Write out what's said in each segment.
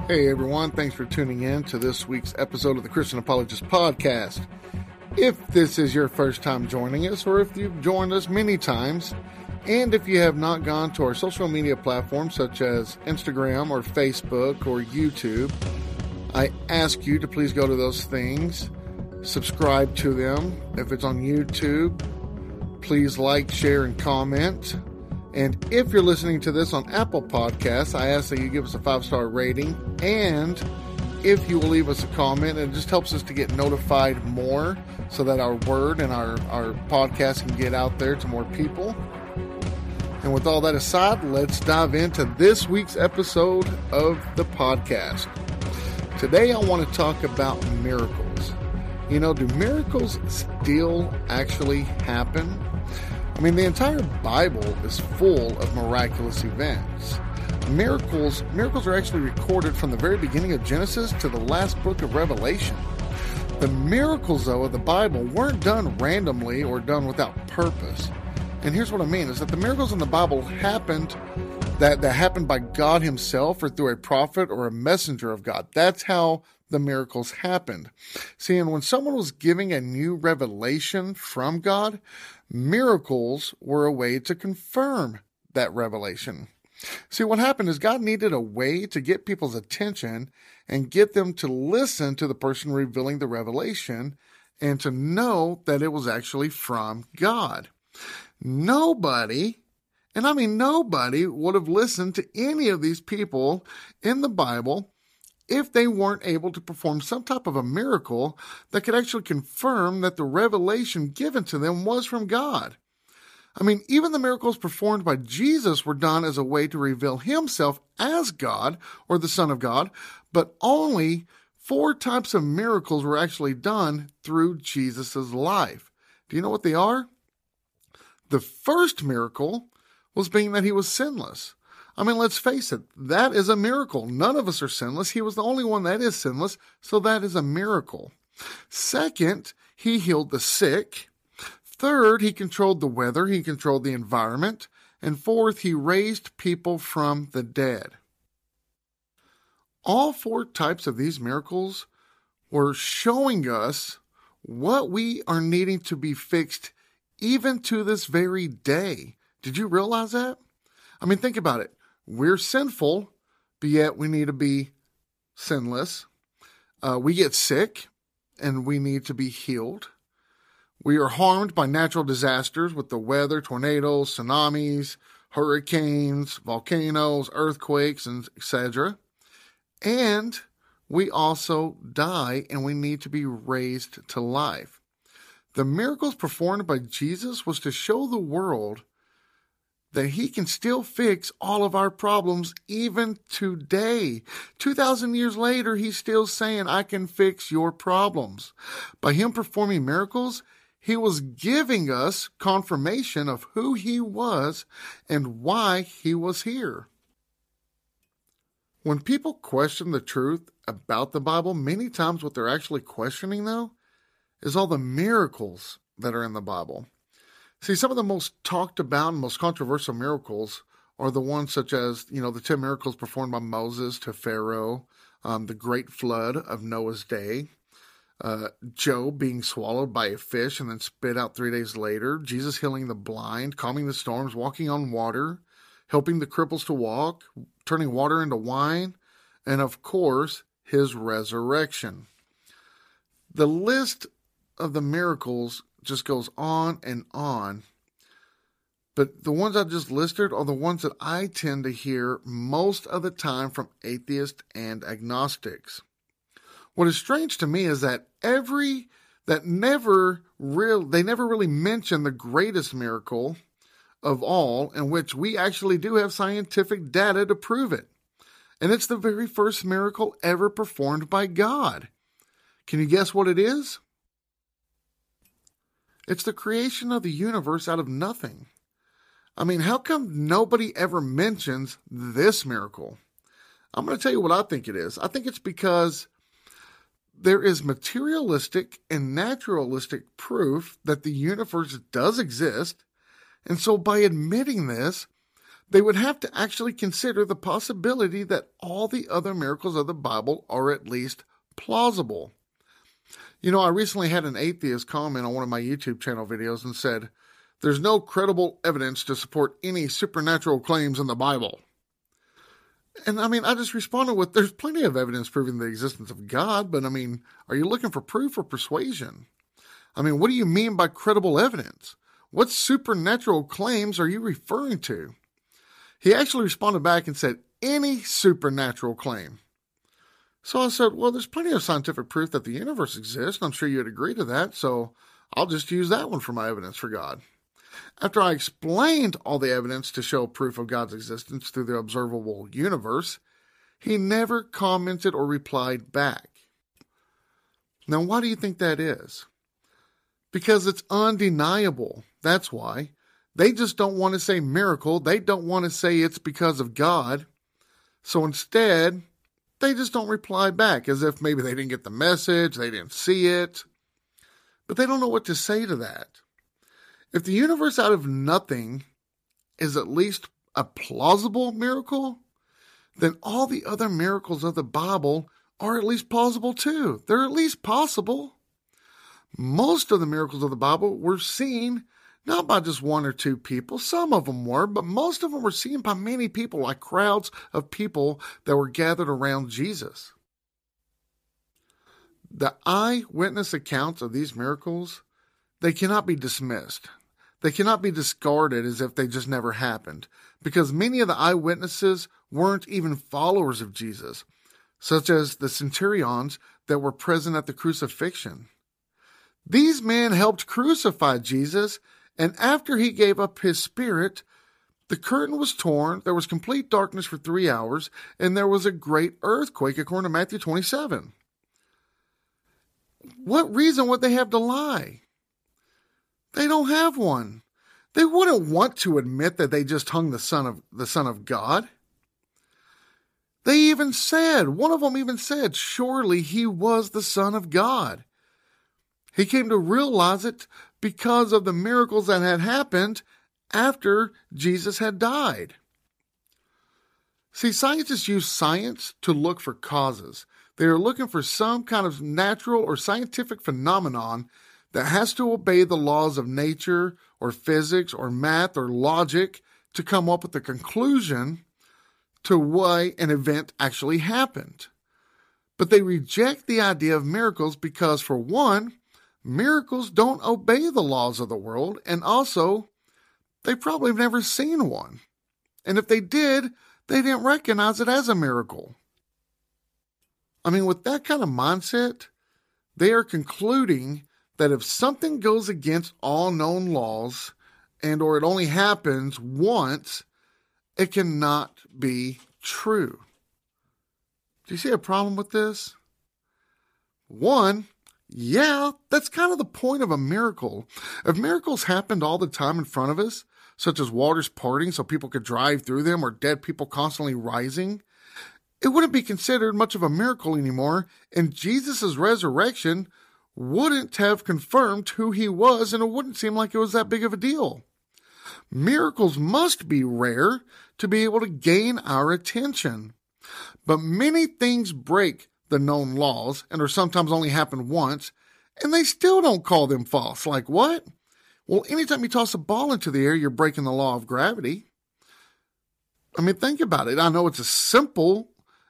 Hey everyone, thanks for tuning in to this week's episode of the Christian Apologist Podcast. If this is your first time joining us, or if you've joined us many times, and if you have not gone to our social media platforms such as Instagram or Facebook or YouTube, I ask you to please go to those things, subscribe to them. If it's on YouTube, please like, share, and comment. And if you're listening to this on Apple Podcasts, I ask that you give us a 5-star rating. And if you will leave us a comment, it just helps us to get notified more so that our word and our podcast can get out there to more people. And with all that aside, let's dive into this week's episode of the podcast. Today I want to talk about miracles. You know, do miracles still actually happen? I mean, the entire Bible is full of miraculous events. Miracles are actually recorded from the very beginning of Genesis to the last book of Revelation. The miracles, though, of the Bible weren't done randomly or done without purpose. And here's what I mean, is that the miracles in the Bible happened that happened by God himself or through a prophet or a messenger of God. That's how the miracles happened. See, and when someone was giving a new revelation from God, miracles were a way to confirm that revelation. See, what happened is God needed a way to get people's attention and get them to listen to the person revealing the revelation and to know that it was actually from God. Nobody, and I mean nobody, would have listened to any of these people in the Bible if they weren't able to perform some type of a miracle that could actually confirm that the revelation given to them was from God. I mean, even the miracles performed by Jesus were done as a way to reveal himself as God or the Son of God, but only 4 types of miracles were actually done through Jesus' life. Do you know what they are? The first miracle was being that he was sinless. I mean, let's face it, that is a miracle. None of us are sinless. He was the only one that is sinless, so that is a miracle. Second, he healed the sick. Third, he controlled the weather. He controlled the environment. And fourth, he raised people from the dead. All 4 types of these miracles were showing us what we are needing to be fixed even to this very day. Did you realize that? I mean, think about it. We're sinful, but yet we need to be sinless. We get sick, and we need to be healed. We are harmed by natural disasters with the weather, tornadoes, tsunamis, hurricanes, volcanoes, earthquakes, and etc. And we also die, and we need to be raised to life. The miracles performed by Jesus was to show the world that he can still fix all of our problems even today. 2,000 years later, he's still saying, I can fix your problems. By him performing miracles, he was giving us confirmation of who he was and why he was here. When people question the truth about the Bible, many times what they're actually questioning, though, is all the miracles that are in the Bible. See, some of the most talked about and most controversial miracles are the ones such as, the 10 miracles performed by Moses to Pharaoh, the great flood of Noah's day, Job being swallowed by a fish and then spit out 3 days later, Jesus healing the blind, calming the storms, walking on water, helping the cripples to walk, turning water into wine, and of course, his resurrection. The list of the miracles just goes on and on. But the ones I just listed are the ones that I tend to hear most of the time from atheists and agnostics. What is strange to me is that they never really mention the greatest miracle of all, in which we actually do have scientific data to prove it. And it's the very first miracle ever performed by God. Can you guess what it is? It's the creation of the universe out of nothing. I mean, how come nobody ever mentions this miracle? I'm going to tell you what I think it is. I think it's because there is materialistic and naturalistic proof that the universe does exist. And so by admitting this, they would have to actually consider the possibility that all the other miracles of the Bible are at least plausible. I recently had an atheist comment on one of my YouTube channel videos and said, "There's no credible evidence to support any supernatural claims in the Bible." And I just responded with, there's plenty of evidence proving the existence of God, but are you looking for proof or persuasion? What do you mean by credible evidence? What supernatural claims are you referring to? He actually responded back and said, any supernatural claim. So I said, well, there's plenty of scientific proof that the universe exists. I'm sure you'd agree to that, so I'll just use that one for my evidence for God. After I explained all the evidence to show proof of God's existence through the observable universe, he never commented or replied back. Now, why do you think that is? Because it's undeniable. That's why. They just don't want to say miracle. They don't want to say it's because of God. So instead, they just don't reply back, as if maybe they didn't get the message, they didn't see it. But they don't know what to say to that. If the universe out of nothing is at least a plausible miracle, then all the other miracles of the Bible are at least plausible too. They're at least possible. Most of the miracles of the Bible were seen not by just one or two people. Some of them were, but most of them were seen by many people, like crowds of people that were gathered around Jesus. The eyewitness accounts of these miracles, they cannot be dismissed. They cannot be discarded as if they just never happened, because many of the eyewitnesses weren't even followers of Jesus, such as the centurions that were present at the crucifixion. These men helped crucify Jesus, and after he gave up his spirit, the curtain was torn, there was complete darkness for 3 hours, and there was a great earthquake, according to Matthew 27. What reason would they have to lie? They don't have one. They wouldn't want to admit that they just hung the Son of God. They even said, one of them even said, surely he was the Son of God. He came to realize it because of the miracles that had happened after Jesus had died. See, scientists use science to look for causes. They are looking for some kind of natural or scientific phenomenon that has to obey the laws of nature or physics or math or logic to come up with a conclusion to why an event actually happened. But they reject the idea of miracles because, for one, miracles don't obey the laws of the world, and also, they probably have never seen one. And if they did, they didn't recognize it as a miracle. With that kind of mindset, they are concluding that if something goes against all known laws or it only happens once, it cannot be true. Do you see a problem with this? One, yeah, that's kind of the point of a miracle. If miracles happened all the time in front of us, such as waters parting so people could drive through them or dead people constantly rising, it wouldn't be considered much of a miracle anymore, and Jesus' resurrection wouldn't have confirmed who he was, and it wouldn't seem like it was that big of a deal. Miracles must be rare to be able to gain our attention. But many things break the known laws and are sometimes only happen once, and they still don't call them false. Like what? Well, anytime you toss a ball into the air, you're breaking the law of gravity. Think about it. I know it's a simple,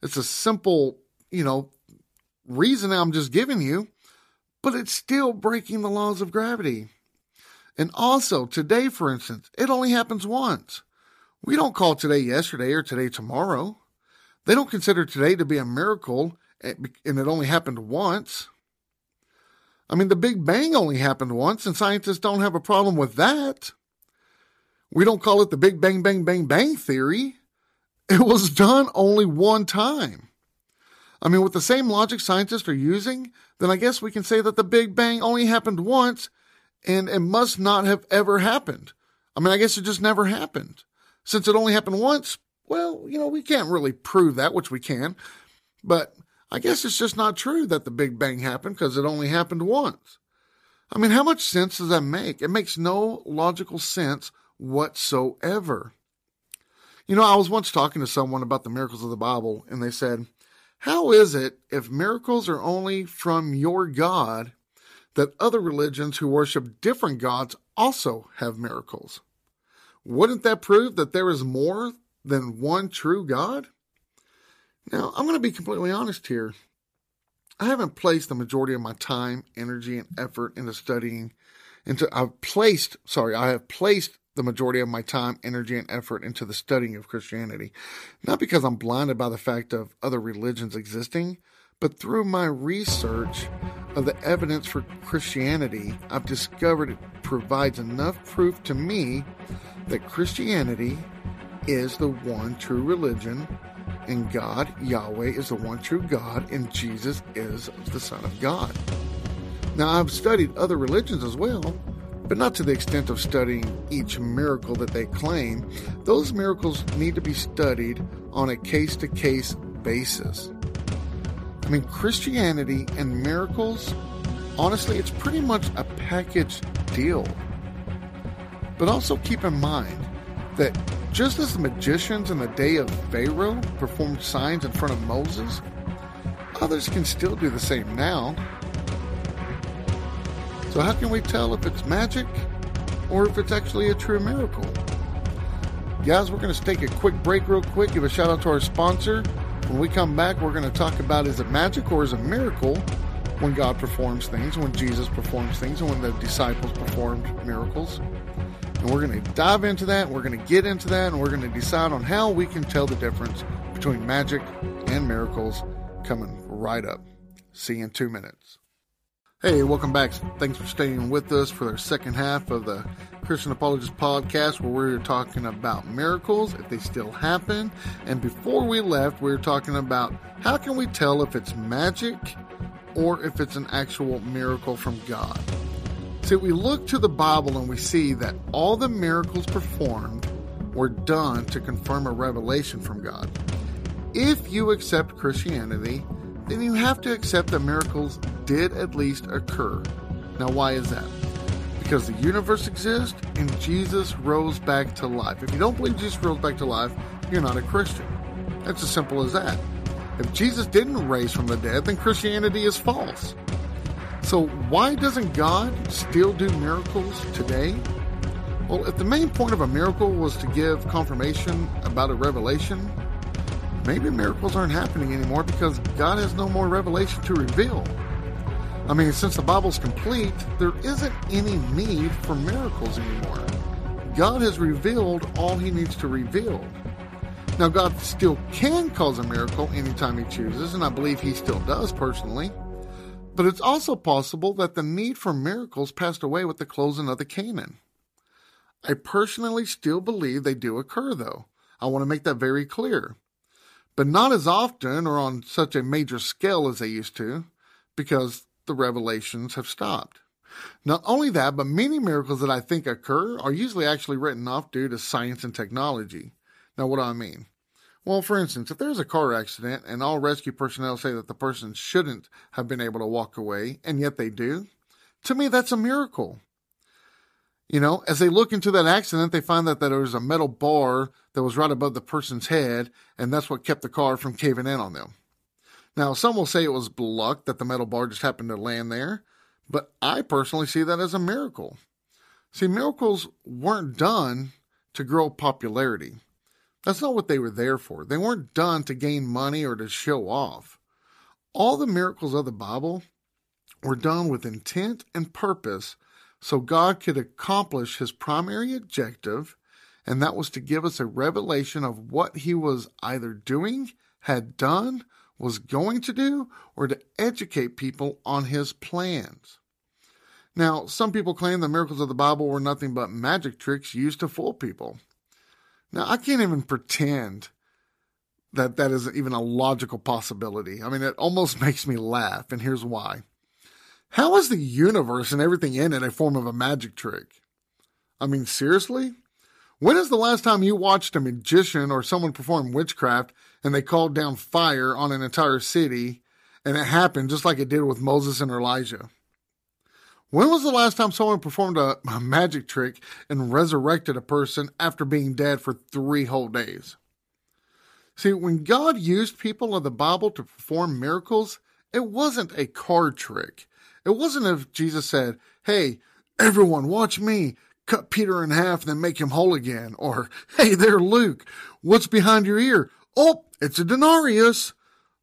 reason I'm just giving you, but it's still breaking the laws of gravity. And also, today, for instance, it only happens once. We don't call today yesterday or today tomorrow. They don't consider today to be a miracle, and it only happened once. The Big Bang only happened once, and scientists don't have a problem with that. We don't call it the Big Bang, Bang, Bang, Bang theory. It was done only one time. With the same logic scientists are using, then I guess we can say that the Big Bang only happened once, and it must not have ever happened. I guess it just never happened. Since it only happened once, well, we can't really prove that, which we can. But I guess it's just not true that the Big Bang happened because it only happened once. How much sense does that make? It makes no logical sense whatsoever. I was once talking to someone about the miracles of the Bible, and they said, how is it if miracles are only from your God that other religions who worship different gods also have miracles? Wouldn't that prove that there is more than one true God? Now, I'm going to be completely honest here. I haven't placed the majority of my time, energy, and effort into studying. I have placed the majority of my time, energy, and effort into the studying of Christianity. Not because I'm blinded by the fact of other religions existing, but through my research of the evidence for Christianity, I've discovered it provides enough proof to me that Christianity is the one true religion, and God, Yahweh, is the one true God, and Jesus is the Son of God. Now, I've studied other religions as well, but not to the extent of studying each miracle that they claim. Those miracles need to be studied on a case-to-case basis. Christianity and miracles, honestly, it's pretty much a package deal. But also keep in mind that just as the magicians in the day of Pharaoh performed signs in front of Moses, others can still do the same now. So how can we tell if it's magic or if it's actually a true miracle? Guys, we're going to take a quick break real quick, give a shout out to our sponsor. When we come back, we're going to talk about, is it magic or is it a miracle when God performs things, when Jesus performs things, and when the disciples performed miracles. And we're going to dive into that, we're going to get into that, and we're going to decide on how we can tell the difference between magic and miracles coming right up. See you in 2 minutes. Hey, welcome back. Thanks for staying with us for the second half of the Christian Apologist podcast, where we're talking about miracles, if they still happen. And before we left, we were talking about how can we tell if it's magic or if it's an actual miracle from God. See, we look to the Bible and we see that all the miracles performed were done to confirm a revelation from God. If you accept Christianity, then you have to accept that miracles did at least occur. Now, why is that? Because the universe exists and Jesus rose back to life. If you don't believe Jesus rose back to life, you're not a Christian. It's as simple as that. If Jesus didn't raise from the dead, then Christianity is false. So why doesn't God still do miracles today? Well, if the main point of a miracle was to give confirmation about a revelation, maybe miracles aren't happening anymore because God has no more revelation to reveal. Since the Bible's complete, there isn't any need for miracles anymore. God has revealed all he needs to reveal. Now, God still can cause a miracle anytime he chooses, and I believe he still does personally. But it's also possible that the need for miracles passed away with the closing of the canon. I personally still believe they do occur, though. I want to make that very clear. But not as often or on such a major scale as they used to, because the revelations have stopped. Not only that, but many miracles that I think occur are usually actually written off due to science and technology. Now, what do I mean? Well, for instance, if there's a car accident and all rescue personnel say that the person shouldn't have been able to walk away, and yet they do, to me, that's a miracle. As they look into that accident, they find that there was a metal bar that was right above the person's head, and that's what kept the car from caving in on them. Now, some will say it was luck that the metal bar just happened to land there, but I personally see that as a miracle. See, miracles weren't done to grow popularity. That's not what they were there for. They weren't done to gain money or to show off. All the miracles of the Bible were done with intent and purpose so God could accomplish his primary objective, and that was to give us a revelation of what he was either doing, had done, was going to do, or to educate people on his plans. Now, some people claim the miracles of the Bible were nothing but magic tricks used to fool people. Now, I can't even pretend that that is even a logical possibility. It almost makes me laugh, and here's why. How is the universe and everything in it a form of a magic trick? Seriously? When is the last time you watched a magician or someone perform witchcraft and they called down fire on an entire city and it happened just like it did with Moses and Elijah? When was the last time someone performed a magic trick and resurrected a person after being dead for 3 whole days? See, when God used people of the Bible to perform miracles, it wasn't a card trick. It wasn't if Jesus said, hey, everyone, watch me cut Peter in half and then make him whole again. Or, hey there, Luke, what's behind your ear? Oh, it's a denarius.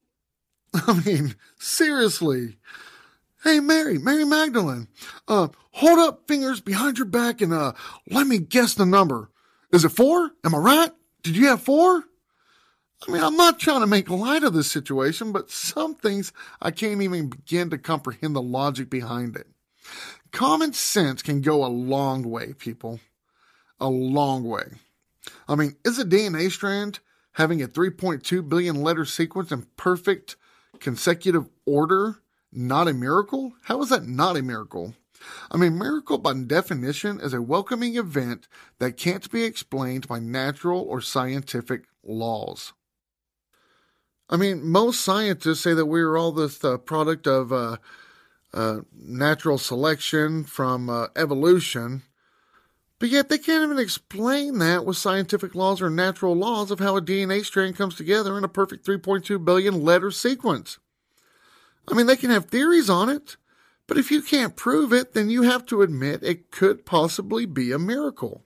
I mean, seriously. Hey, Mary Magdalene, hold up fingers behind your back and let me guess the number. Is it 4? Am I right? Did you have 4? I mean, I'm not trying to make light of this situation, but some things I can't even begin to comprehend the logic behind it. Common sense can go a long way, people. A long way. I mean, is a DNA strand having a 3.2 billion letter sequence in perfect consecutive order not a miracle? How is that not a miracle? I mean, miracle by definition is a welcoming event that can't be explained by natural or scientific laws. I mean, most scientists say that we are all this product of natural selection from evolution, but yet they can't even explain that with scientific laws or natural laws of how a DNA strand comes together in a perfect 3.2 billion letter sequence. I mean, they can have theories on it, but if you can't prove it, then you have to admit it could possibly be a miracle.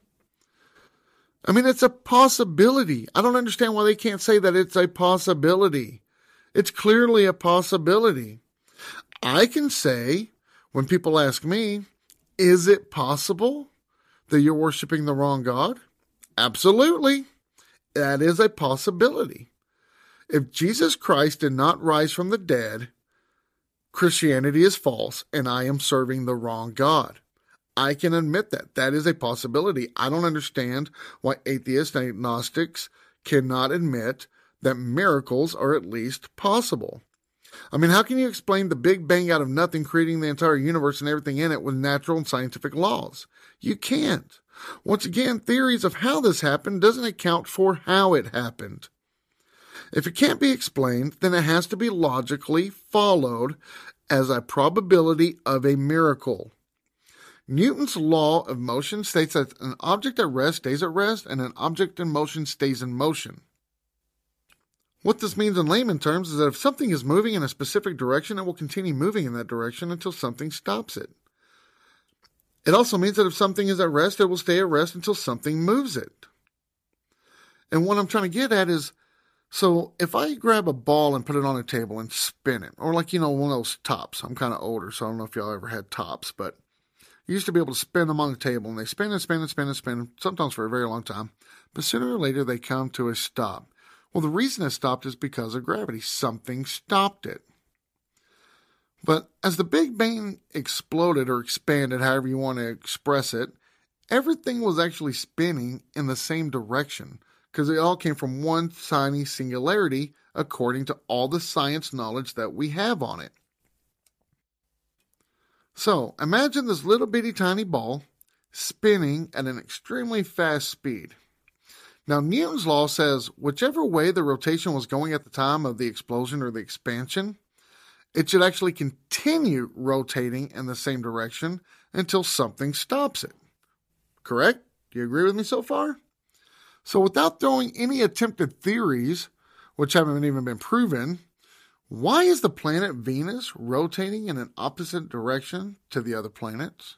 I mean, it's a possibility. I don't understand why they can't say that it's a possibility. It's clearly a possibility. I can say, when people ask me, is it possible that you're worshiping the wrong God? Absolutely. That is a possibility. If Jesus Christ did not rise from the dead, Christianity is false and I am serving the wrong God. I can admit that. That is a possibility. I don't understand why atheists and agnostics cannot admit that miracles are at least possible. I mean, how can you explain the Big Bang out of nothing, creating the entire universe and everything in it with natural and scientific laws? You can't. Once again, theories of how this happened doesn't account for how it happened. If it can't be explained, then it has to be logically followed as a probability of a miracle. Newton's law of motion states that an object at rest stays at rest and an object in motion stays in motion. What this means in layman terms is that if something is moving in a specific direction, it will continue moving in that direction until something stops it. It also means that if something is at rest, it will stay at rest until something moves it. And what I'm trying to get at is, so if I grab a ball and put it on a table and spin it, or like, one of those tops. I'm kind of older, so I don't know if y'all ever had tops, but you used to be able to spin them on the table, and they spin and spin and spin and spin, sometimes for a very long time. But sooner or later, they come to a stop. Well, the reason it stopped is because of gravity. Something stopped it. But as the Big Bang exploded or expanded, however you want to express it, everything was actually spinning in the same direction because it all came from one tiny singularity according to all the science knowledge that we have on it. So imagine this little bitty tiny ball spinning at an extremely fast speed. Now, Newton's law says whichever way the rotation was going at the time of the explosion or the expansion, it should actually continue rotating in the same direction until something stops it. Correct? Do you agree with me so far? So without throwing any attempted theories, which haven't even been proven, why is the planet Venus rotating in an opposite direction to the other planets?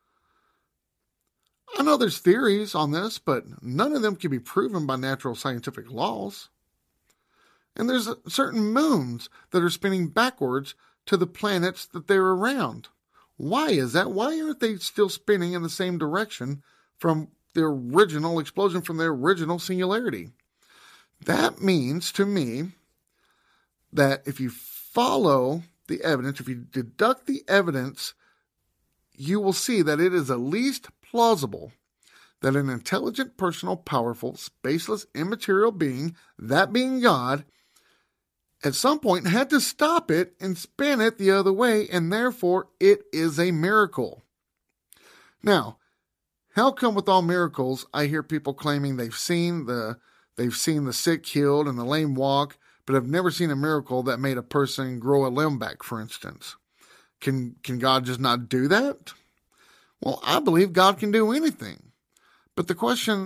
I know there's theories on this, but none of them can be proven by natural scientific laws. And there's certain moons that are spinning backwards to the planets that they're around. Why is that? Why aren't they still spinning in the same direction from the original explosion, from their original singularity? That means to me that if you follow the evidence, if you deduct the evidence, you will see that it is at least plausible that an intelligent, personal, powerful, spaceless, immaterial being, that being God, at some point had to stop it and spin it the other way, and therefore it is a miracle. Now, how come with all miracles I hear people claiming they've seen the sick healed and the lame walk, but have never seen a miracle that made a person grow a limb back, for instance? Can God just not do that? Well, I believe God can do anything. But the question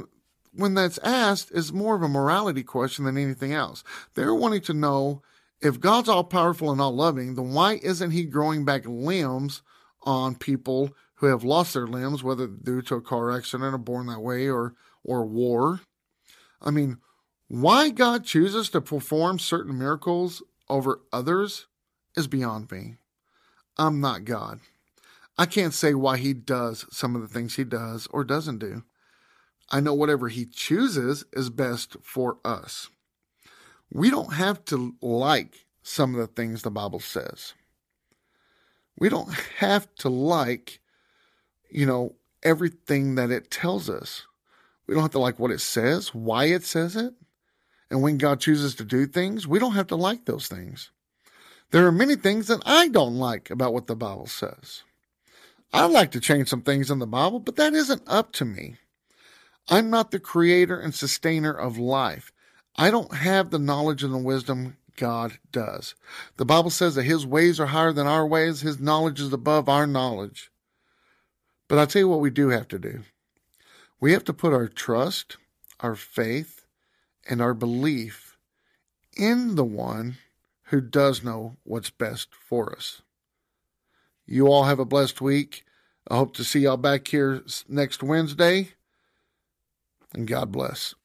when that's asked, is more of a morality question than anything else. They're wanting to know, if God's all-powerful and all-loving, then why isn't he growing back limbs on people who have lost their limbs, whether due to a car accident or born that way or war? I mean, why God chooses to perform certain miracles over others is beyond me. I'm not God. I can't say why he does some of the things he does or doesn't do. I know whatever he chooses is best for us. We don't have to like some of the things the Bible says. We don't have to like, everything that it tells us. We don't have to like what it says, why it says it. And when God chooses to do things, we don't have to like those things. There are many things that I don't like about what the Bible says. I'd like to change some things in the Bible, but that isn't up to me. I'm not the creator and sustainer of life. I don't have the knowledge and the wisdom God does. The Bible says that his ways are higher than our ways. His knowledge is above our knowledge. But I'll tell you what we do have to do. We have to put our trust, our faith, and our belief in the one who does know what's best for us. You all have a blessed week. I hope to see y'all back here next Wednesday. And God bless.